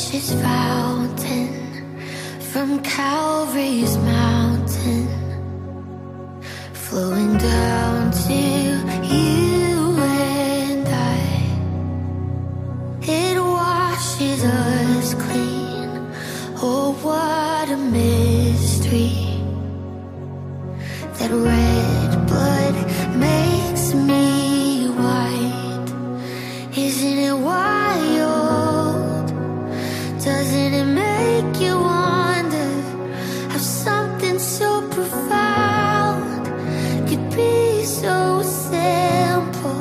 precious fountain from Calvary's mountain, flowing down to you and I. It washes us clean. Oh, what a mystery. That red blood makes me white. Isn't it wild? Doesn't it make you wonder how something so profound could be so simple?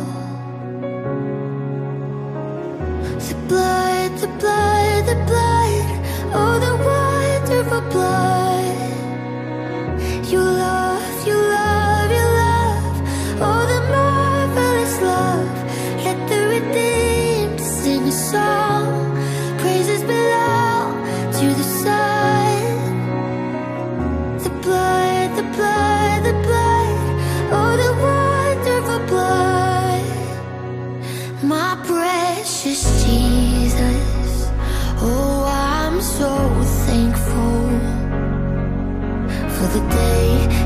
The blood, the blood, the blood, oh, the wonderful blood. You love, you love, you love, oh, the marvelous love. Let the redeemed sing a song. Praises belong to the Son. The blood, the blood, the blood, oh, the wonderful blood. My precious Jesus, oh, I'm so thankful for the day